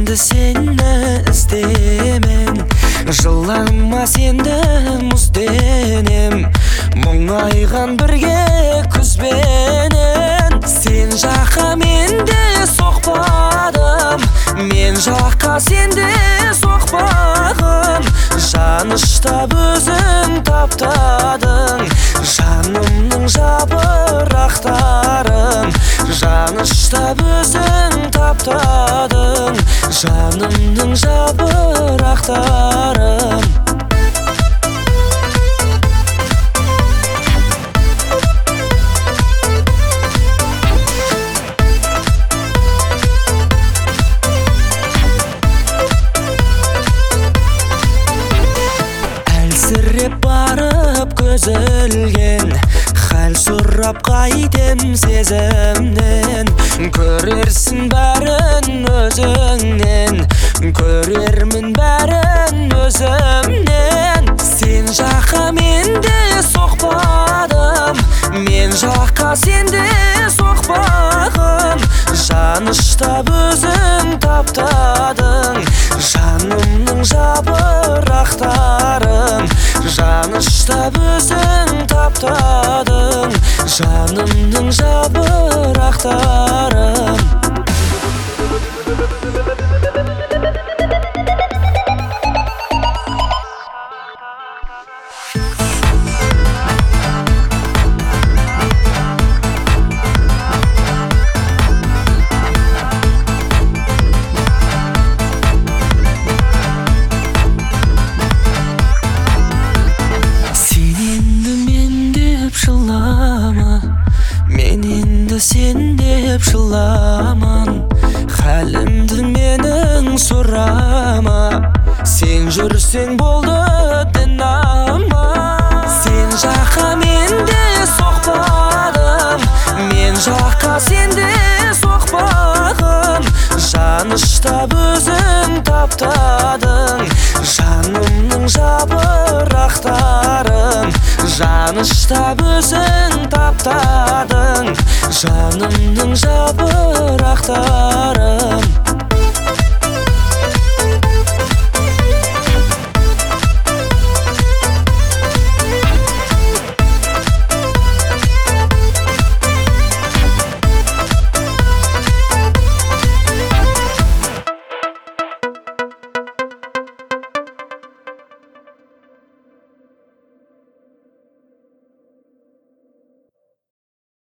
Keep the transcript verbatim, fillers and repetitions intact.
Мененді сені іздемен, жылама сенді мұзденем. Мұңайған бірге күзбенен, сен жаққа менде соқпадым, мен жаққа сенде соқпағым. Жаныштап өзің таптадың, жанымның жапырақтарын. Жаныштап өзің таптадың, жанымның жапырақтарын. Әлсіреп барып көзілген, хәл сұрап қайтем сезімнен. Көрерсің бәрін өзіңнен, көрермін бәрін өзімнен. Сен жаққа менде соқпадым, мен жаққа сенде соқпағым. Жаныштап өзің таптадың, жанымның жапырақтарын. Жаныштап өзің таптадың, жанымның жапырақтарын. Мен енді сен деп жыламан, хәлімді менің сұрама. Сен жүрсең болды дін аман. Сен жаққа менде соқпадым, мен жаққа сенде соқпағым. Жаныштап өзің таптадың, жанымның жапырақтарын. Жаныштап өзің таптадың, жанымның жапырақтарын.